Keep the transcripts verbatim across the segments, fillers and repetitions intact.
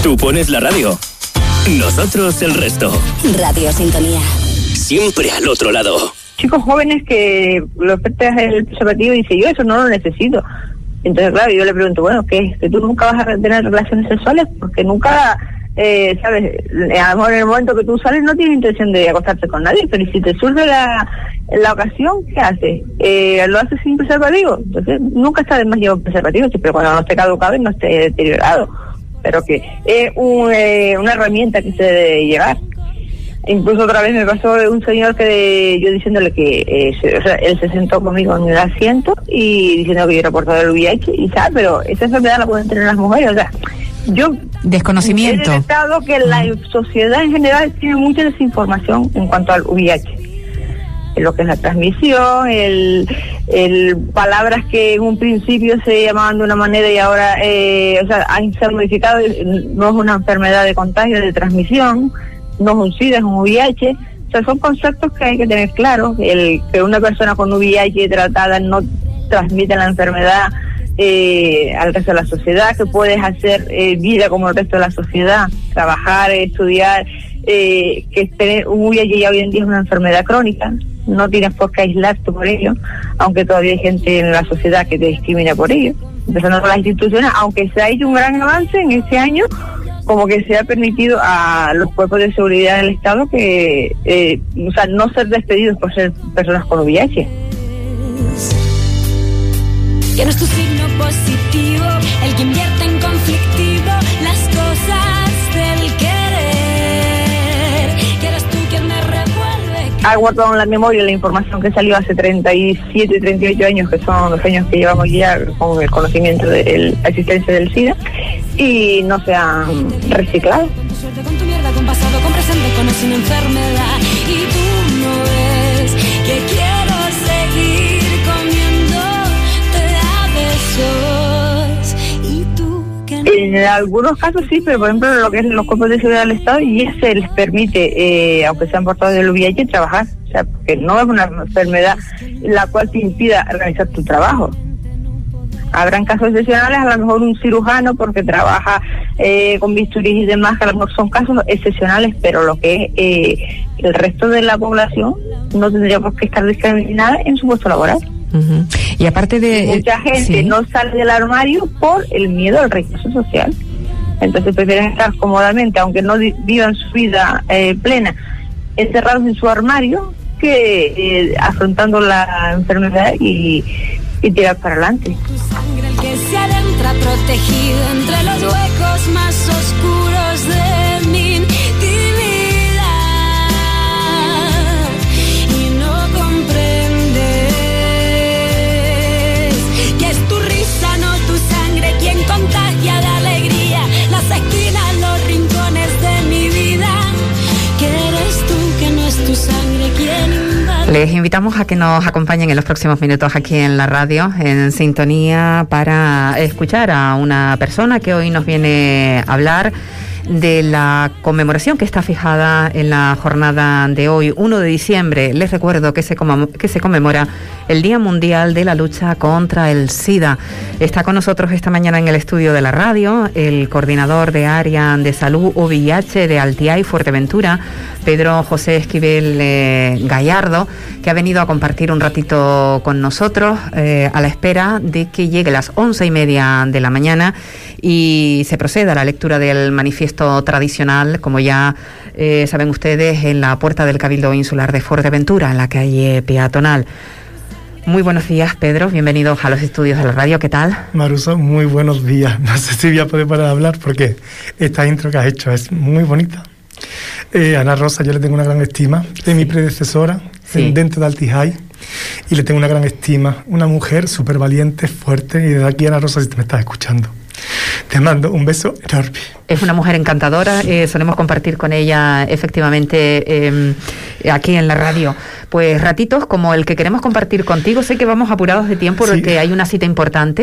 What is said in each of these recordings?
Tú pones la radio, nosotros el resto. Radio Sintonía. Siempre al otro lado. Chicos jóvenes que lo ofertas el preservativo y dice, yo eso no lo necesito. Entonces, claro, yo le pregunto, bueno, ¿qué? ¿Que tú nunca vas a tener relaciones sexuales? Porque nunca, eh, ¿sabes? A lo mejor en el momento que tú sales no tienes intención de acostarte con nadie, pero si te surge la, la ocasión, ¿qué haces? Eh, ¿Lo haces sin preservativo? Entonces, nunca está de más llevar preservativo, siempre cuando no esté caducado y no esté deteriorado. Pero que es un, eh, una herramienta que se debe llevar. Incluso otra vez me pasó un señor que yo diciéndole que eh, se, o sea, él se sentó conmigo en el asiento y diciendo que yo era portador del V I H y sabe, pero esa enfermedad la pueden tener las mujeres, o sea, yo desconocimiento. He detectado que la sociedad en general tiene mucha desinformación en cuanto al V I H, lo que es la transmisión, el, el palabras que en un principio se llamaban de una manera y ahora, eh, o sea, han sido modificadas. No es una enfermedad de contagio, de transmisión. No es un SIDA, es un V I H. O sea, son conceptos que hay que tener claros. El que una persona con V I H tratada no transmite la enfermedad eh, al resto de la sociedad, que puedes hacer eh, vida como el resto de la sociedad, trabajar, estudiar, eh, que tener un V I H ya hoy en día es una enfermedad crónica. No tienes por qué aislarte por ello, aunque todavía hay gente en la sociedad que te discrimina por ello. Empezando por las instituciones, aunque se ha hecho un gran avance en este año, como que se ha permitido a los cuerpos de seguridad del Estado que, eh, o sea, no ser despedidos por ser personas con V I H. Quieres tu signo positivo, el que invierte en conflictivo, las cosas del querer. Quieres tú quien me revuelve. Ha guardado en la memoria la información que salió hace treinta y siete, treinta y ocho años, que son los años que llevamos ya con el conocimiento de la existencia del SIDA, y no se han reciclado. Con tu suerte, con tu mierda, con pasado, con presente, con o sin enfermedad. Y tú no ves que quiero seguir comiéndote a besos. Y tú que no. En algunos casos sí, pero por ejemplo lo que es los cuerpos de seguridad del Estado, y se les permite, eh, aunque sean portadores del V I H, trabajar. O sea, porque no es una enfermedad la cual te impida realizar tu trabajo. Habrán casos excepcionales, a lo mejor un cirujano porque trabaja eh, con bisturí y demás, que a lo mejor son casos excepcionales, pero lo que es eh, el resto de la población no tendría por qué estar discriminada en su puesto laboral. Uh-huh. Y aparte de... Y mucha gente sí. no sale del armario por el miedo al rechazo social. Entonces prefieren estar cómodamente, aunque no di- vivan su vida eh, plena, encerrados en su armario, que eh, afrontando la enfermedad y... y tirar para adelante. Tu sangre, el que se adentra protegido entre los huecos más oscuros de mi intimidad. Y no comprendes que es tu risa, no tu sangre, quien contagia de alegría las esquinas, los rincones de mi vida. Que eres tú, que no es tu sangre, quien invade. Les invitamos a que nos acompañen en los próximos minutos aquí en la radio, en sintonía, para escuchar a una persona que hoy nos viene a hablar de la conmemoración que está fijada en la jornada de hoy, uno de diciembre. Les recuerdo que se, com- que se conmemora el Día Mundial de la Lucha contra el SIDA. Está con nosotros esta mañana en el estudio de la radio el coordinador de área de salud V I H de Altiay Fuerteventura, Pedro José Esquivel eh, Gallardo, que ha venido a compartir un ratito con nosotros eh, a la espera de que llegue las once y media de la mañana y se proceda a la lectura del manifiesto tradicional, como ya eh, saben ustedes, en la puerta del Cabildo Insular de Fuerteventura, en la calle peatonal. Muy buenos días, Pedro, bienvenidos a los estudios de la radio, ¿qué tal? Marusa, muy buenos días. No sé si voy a poder parar de hablar porque esta intro que has hecho es muy bonita. Eh, Ana Rosa, yo le tengo una gran estima, de mi predecesora, Sí. dentro de Altijay, y le tengo una gran estima, una mujer súper valiente, fuerte, y desde aquí, Ana Rosa, si te me estás escuchando, te mando un beso enorme. Es una mujer encantadora, eh, solemos compartir con ella efectivamente eh, aquí en la radio pues ratitos como el que queremos compartir contigo. Sé que vamos apurados de tiempo porque sí. Hay una cita importante,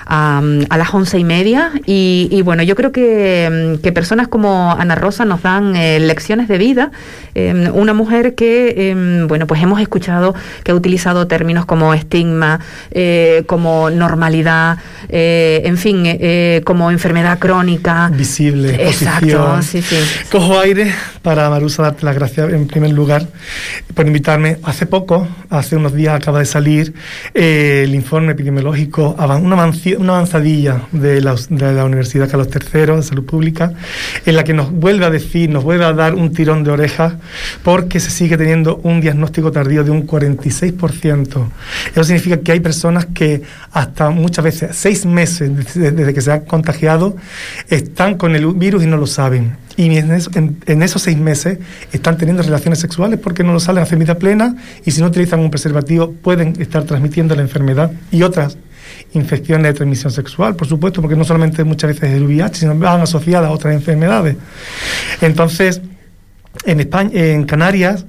a, a las once y media y, y bueno, yo creo que, que personas como Ana Rosa nos dan eh, lecciones de vida. Eh, una mujer que, eh, bueno, pues hemos escuchado que ha utilizado términos como estigma, eh, como normalidad, eh, en fin, eh, como enfermedad crónica. Visible, Exacto, posición. sí, sí. Cojo aire para, Marusa, darte las gracias en primer lugar por invitarme. Hace poco, hace unos días, acaba de salir eh, el informe epidemiológico, una, avanci, una avanzadilla de la, de la Universidad Carlos tercero de Salud Pública, en la que nos vuelve a decir, nos vuelve a dar un tirón de orejas, porque se sigue teniendo un diagnóstico tardío de un cuarenta y seis por ciento. Eso significa que hay personas que hasta muchas veces, seis meses desde, desde que se han contagiado, están con el virus y no lo saben. Y en, eso, en, en esos seis meses están teniendo relaciones sexuales porque no lo salen a hacer vida plena, y si no utilizan un preservativo pueden estar transmitiendo la enfermedad y otras infecciones de transmisión sexual, por supuesto, porque no solamente muchas veces es el V I H, sino van asociadas a otras enfermedades. Entonces, en España, en Canarias,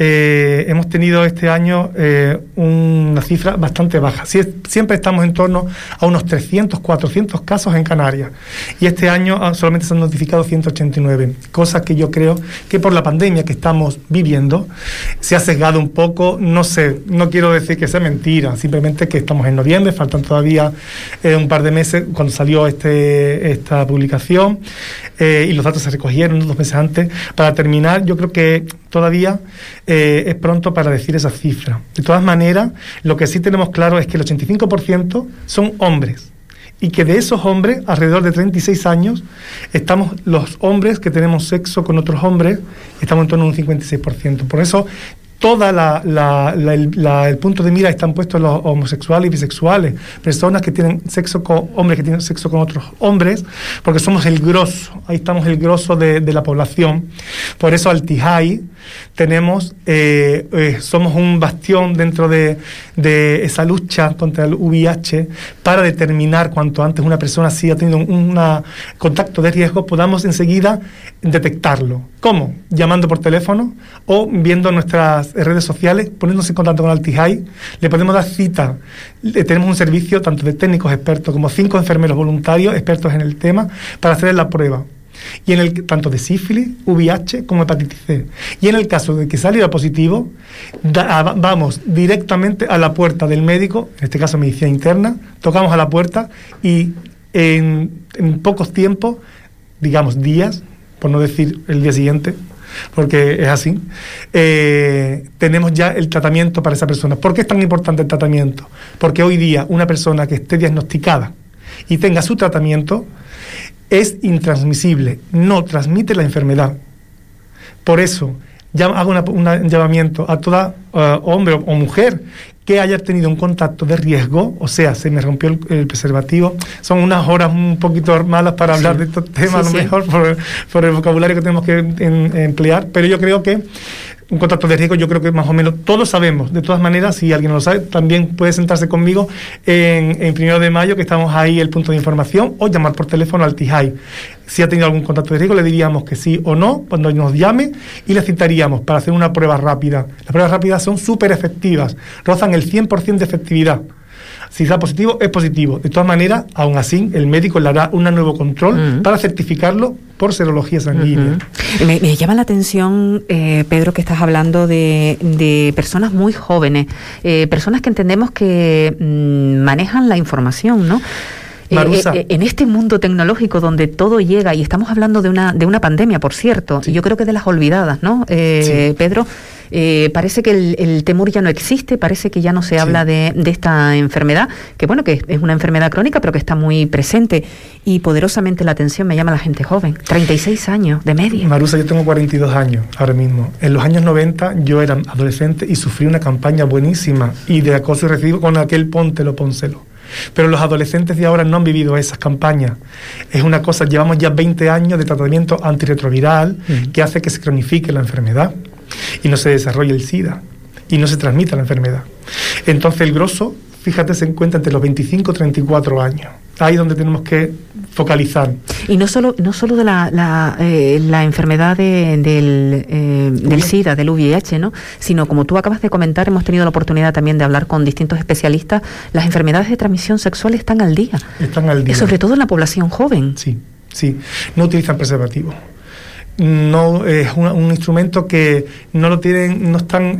eh, hemos tenido este año eh, una cifra bastante baja. Sie siempre estamos en torno a unos trescientos, cuatrocientos casos en Canarias. Y este año solamente se han notificado ciento ochenta y nueve, cosas que yo creo que por la pandemia que estamos viviendo se ha sesgado un poco. No sé, no quiero decir que sea mentira, simplemente que estamos en noviembre, faltan todavía eh, un par de meses cuando salió este, esta publicación, eh, y los datos se recogieron dos meses antes. Para terminar, yo creo que todavía eh, es pronto para decir esa cifra. De todas maneras, lo que sí tenemos claro es que el ochenta y cinco por ciento son hombres, y que de esos hombres, alrededor de treinta y seis años, estamos los hombres que tenemos sexo con otros hombres, estamos en torno a un cincuenta y seis por ciento. Por eso, toda la, la, la, el, la, el punto de mira están puestos los homosexuales y bisexuales, personas que tienen sexo con hombres que tienen sexo con otros hombres, porque somos el grosso, ahí estamos el grosso de, de la población. Por eso Altijai tenemos, eh, eh, somos un bastión dentro de, de esa lucha contra el V I H para determinar cuanto antes una persona si ha tenido un una contacto de riesgo, podamos enseguida detectarlo. ¿Cómo? Llamando por teléfono o viendo nuestras redes sociales, poniéndose en contacto con Altijai. Le podemos dar cita. Le tenemos un servicio tanto de técnicos expertos como cinco enfermeros voluntarios expertos en el tema para hacer la prueba. Y en el tanto de sífilis, V I H como hepatitis C. Y en el caso de que saliera positivo, da, vamos directamente a la puerta del médico, en este caso medicina interna, tocamos a la puerta y en, en pocos tiempos, digamos días, por no decir el día siguiente, porque es así, eh, tenemos ya el tratamiento para esa persona. ¿Por qué es tan importante el tratamiento? Porque hoy día una persona que esté diagnosticada y tenga su tratamiento es intransmisible, no transmite la enfermedad. Por eso ya hago una, una, un llamamiento a toda uh, hombre o, o mujer que haya tenido un contacto de riesgo, o sea, se me rompió el, el preservativo. Son unas horas un poquito malas para hablar sí. de estos temas, sí, a lo sí. mejor por, por el vocabulario que tenemos que en, emplear, pero yo creo que un contacto de riesgo, yo creo que más o menos todos sabemos. De todas maneras, si alguien no lo sabe, también puede sentarse conmigo en, en primero de mayo, que estamos ahí, el punto de información, o llamar por teléfono al Altijai. Si ha tenido algún contacto de riesgo, le diríamos que sí o no, cuando nos llame, y le citaríamos para hacer una prueba rápida. Las pruebas rápidas son súper efectivas, rozan el cien por ciento de efectividad. Si da positivo, es positivo. De todas maneras, aún así, el médico le hará un nuevo control uh-huh. para certificarlo por serología sanguínea. Uh-huh. me, me llama la atención, eh, Pedro, que estás hablando de, de personas muy jóvenes, eh, personas que entendemos que mmm, manejan la información, ¿no? Marusa. Eh, eh, en este mundo tecnológico donde todo llega, y estamos hablando de una de una pandemia, por cierto, sí. yo creo que de las olvidadas, ¿no? Eh, sí. Pedro, eh, parece que el, el temor ya no existe, parece que ya no se sí. habla de, de esta enfermedad, que bueno, que es una enfermedad crónica, pero que está muy presente, y poderosamente la atención me llama a la gente joven, treinta y seis años de media. Marusa, yo tengo cuarenta y dos años ahora mismo. En los años noventa yo era adolescente y sufrí una campaña buenísima y de acoso y recibo con aquel póntelo, pónselo. Pero los adolescentes de ahora no han vivido esas campañas. Es una cosa, llevamos ya veinte años de tratamiento antirretroviral uh-huh. que hace que se cronifique la enfermedad y no se desarrolle el SIDA y no se transmita la enfermedad. Entonces el grosso, fíjate, se encuentra entre los veinticinco y treinta y cuatro años. Ahí es donde tenemos que focalizar. Y no solo no solo de la, la, eh, la enfermedad de, del, eh, del SIDA, del V I H, ¿no? Sino, como tú acabas de comentar, hemos tenido la oportunidad también de hablar con distintos especialistas, las enfermedades de transmisión sexual están al día. Están al día. Y sobre todo en la población joven. Sí, sí. No utilizan preservativo. No es un, un instrumento que no lo tienen, no están,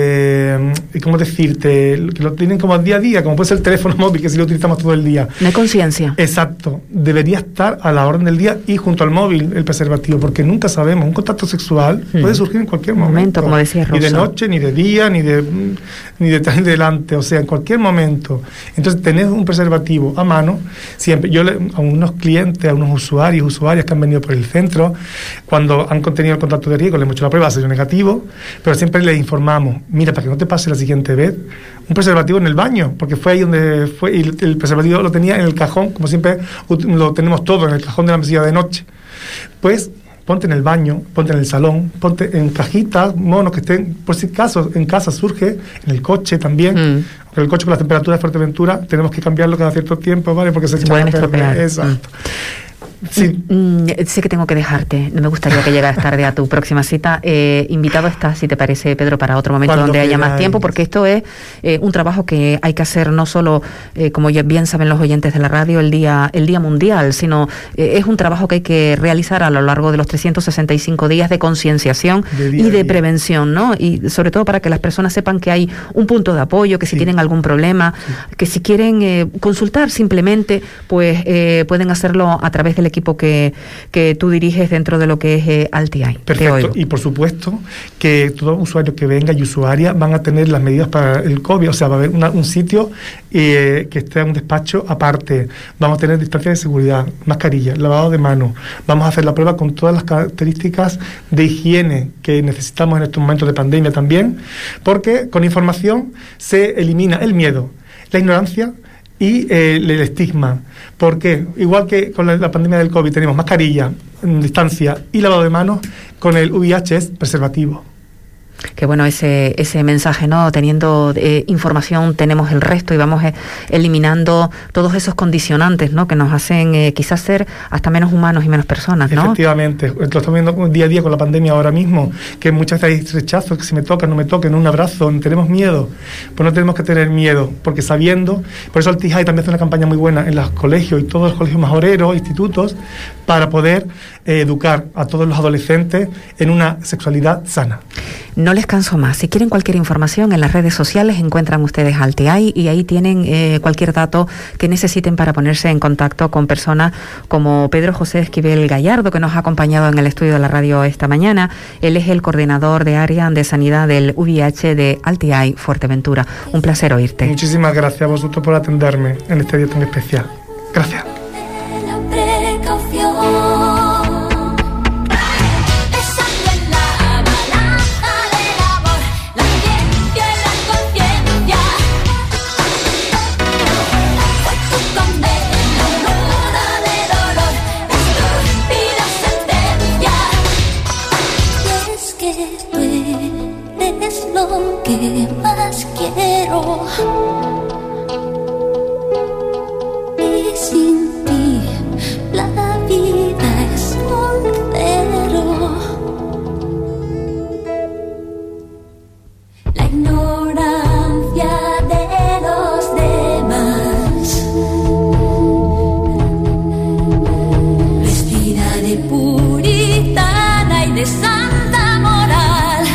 eh, ¿cómo decirte? Que lo tienen como día a día, como puede ser el teléfono móvil, que si lo utilizamos todo el día. No hay conciencia. Exacto. Debería estar a la orden del día y junto al móvil el preservativo, porque nunca sabemos. Un contacto sexual hmm. puede surgir en cualquier momento. momento como decía Rosa. Ni de noche, ni de día, ni de ni de atrás ni delante. O sea, en cualquier momento. Entonces, tener un preservativo a mano, siempre. Yo le, a unos clientes, a unos usuarios, usuarias que han venido por el centro, cuando han tenido el contacto de riesgo, le hemos hecho la prueba, ha sido negativo, pero siempre les informamos, mira, para que no te pase la siguiente vez, un preservativo en el baño, porque fue ahí donde fue, y el preservativo lo tenía en el cajón, como siempre lo tenemos todo, en el cajón de la mesilla de noche. Pues ponte en el baño, ponte en el salón, ponte en cajitas, monos que estén, por si acaso en casa surge, en el coche también, mm. aunque el coche con las temperaturas de Fuerteventura tenemos que cambiarlo cada cierto tiempo, ¿vale? Porque se pueden estropear. Exacto. Mm. Sí. Mm, sé que tengo que dejarte. No me gustaría que llegaras tarde a tu próxima cita. Eh, invitado estás, si te parece, Pedro, para otro momento Cuando donde haya más tiempo, porque esto es eh, un trabajo que hay que hacer no solo, eh, como ya bien saben los oyentes de la radio, el día el día mundial, sino eh, es un trabajo que hay que realizar a lo largo de los trescientos sesenta y cinco días de concienciación y de prevención, ¿no? Y sobre todo para que las personas sepan que hay un punto de apoyo, que si sí. tienen algún problema, sí. que si quieren eh, consultar simplemente, pues eh, pueden hacerlo a través del equipo que, que tú diriges dentro de lo que es eh, Alti-Eye. Perfecto, y por supuesto que todo usuario que venga y usuaria van a tener las medidas para el COVID, o sea, va a haber una, un sitio eh, que esté en un despacho aparte, vamos a tener distancia de seguridad, mascarilla, lavado de manos, vamos a hacer la prueba con todas las características de higiene que necesitamos en estos momentos de pandemia también, porque con información se elimina el miedo, la ignorancia y eh, el estigma, porque igual que con la, la pandemia del COVID tenemos mascarilla, distancia y lavado de manos, con el V I H es preservativo. Que bueno, ese ese mensaje, ¿no? Teniendo eh, información tenemos el resto y vamos eh, eliminando todos esos condicionantes, ¿no? Que nos hacen eh, quizás ser hasta menos humanos y menos personas, ¿no? Efectivamente, lo estamos viendo día a día con la pandemia ahora mismo, que muchas veces hay rechazo, que si me tocan, no me toquen, un abrazo, tenemos miedo. Pues no tenemos que tener miedo, porque sabiendo, por eso Alti-Eye también hace una campaña muy buena en los colegios y todos los colegios majoreros, institutos, para poder eh, educar a todos los adolescentes en una sexualidad sana. No les canso más. Si quieren cualquier información, en las redes sociales encuentran ustedes Alti-Eye y ahí tienen eh, cualquier dato que necesiten para ponerse en contacto con personas como Pedro José Esquivel Gallardo, que nos ha acompañado en el estudio de la radio esta mañana. Él es el coordinador de área de sanidad del V I H de Alti-Eye Fuerteventura. Un placer oírte. Muchísimas gracias a vosotros por atenderme en este día tan especial. Gracias. Que más quiero y sin ti la vida es un cero. La ignorancia de los demás, vestida de puritana y de santa moral,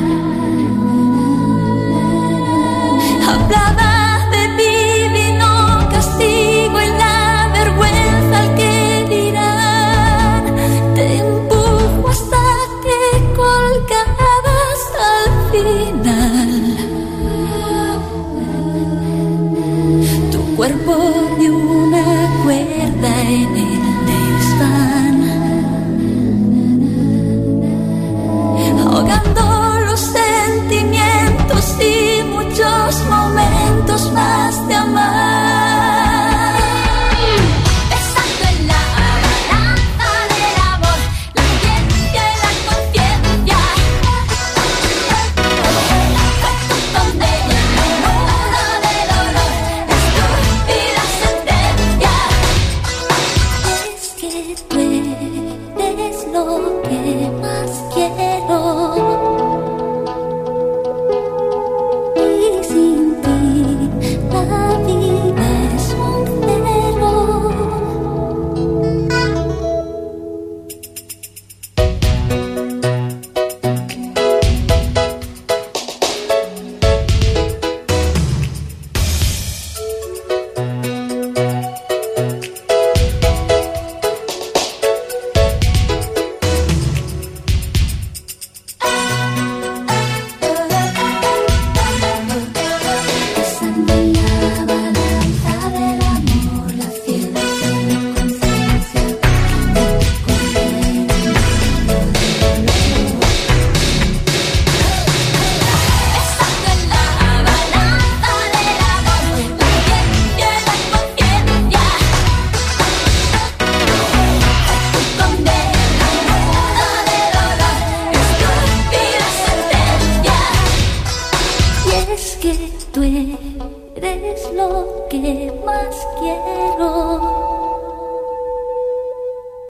hablaba de divino castigo y la vergüenza al que dirán. Te empujo hasta que colgabas al final. Tu cuerpo de una cuerda en el desván. que más quiero.